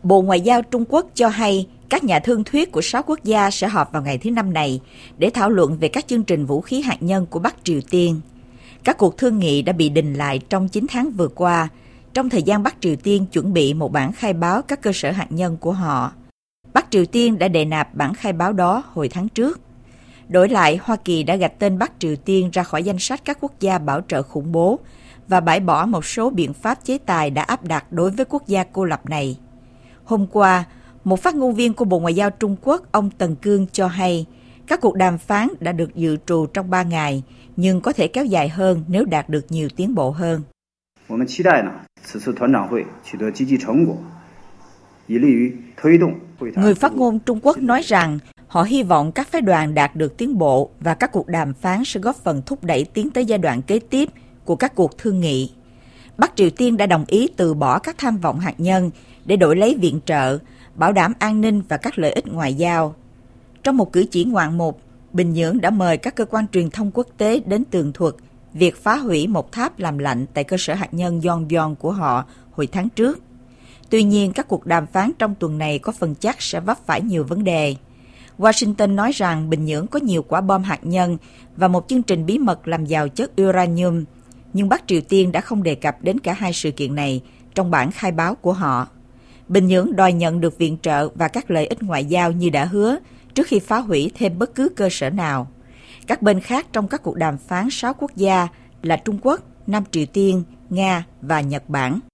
Bộ Ngoại giao Trung Quốc cho hay các nhà thương thuyết của 6 quốc gia sẽ họp vào ngày thứ Năm này để thảo luận về các chương trình vũ khí hạt nhân của Bắc Triều Tiên. Các cuộc thương nghị đã bị đình lại trong 9 tháng vừa qua, trong thời gian Bắc Triều Tiên chuẩn bị một bản khai báo các cơ sở hạt nhân của họ. Bắc Triều Tiên đã đệ nạp bản khai báo đó hồi tháng trước. Đổi lại, Hoa Kỳ đã gạch tên Bắc Triều Tiên ra khỏi danh sách các quốc gia bảo trợ khủng bố và bãi bỏ một số biện pháp chế tài đã áp đặt đối với quốc gia cô lập này. Hôm qua, một phát ngôn viên của Bộ Ngoại giao Trung Quốc, ông Tần Cương cho hay các cuộc đàm phán đã được dự trù trong 3 ngày, nhưng có thể kéo dài hơn nếu đạt được nhiều tiến bộ hơn. Người phát ngôn Trung Quốc nói rằng họ hy vọng các phái đoàn đạt được tiến bộ và các cuộc đàm phán sẽ góp phần thúc đẩy tiến tới giai đoạn kế tiếp của các cuộc thương nghị. Bắc Triều Tiên đã đồng ý từ bỏ các tham vọng hạt nhân để đổi lấy viện trợ, bảo đảm an ninh và các lợi ích ngoại giao. Trong một cử chỉ ngoạn mục, Bình Nhưỡng đã mời các cơ quan truyền thông quốc tế đến tường thuật việc phá hủy một tháp làm lạnh tại cơ sở hạt nhân Yongbyon của họ hồi tháng trước. Tuy nhiên, các cuộc đàm phán trong tuần này có phần chắc sẽ vấp phải nhiều vấn đề. Washington nói rằng Bình Nhưỡng có nhiều quả bom hạt nhân và một chương trình bí mật làm giàu chất uranium, nhưng Bắc Triều Tiên đã không đề cập đến cả hai sự kiện này trong bản khai báo của họ. Bình Nhưỡng đòi nhận được viện trợ và các lợi ích ngoại giao như đã hứa trước khi phá hủy thêm bất cứ cơ sở nào. Các bên khác trong các cuộc đàm phán 6 quốc gia là Trung Quốc, Nam Triều Tiên, Nga và Nhật Bản.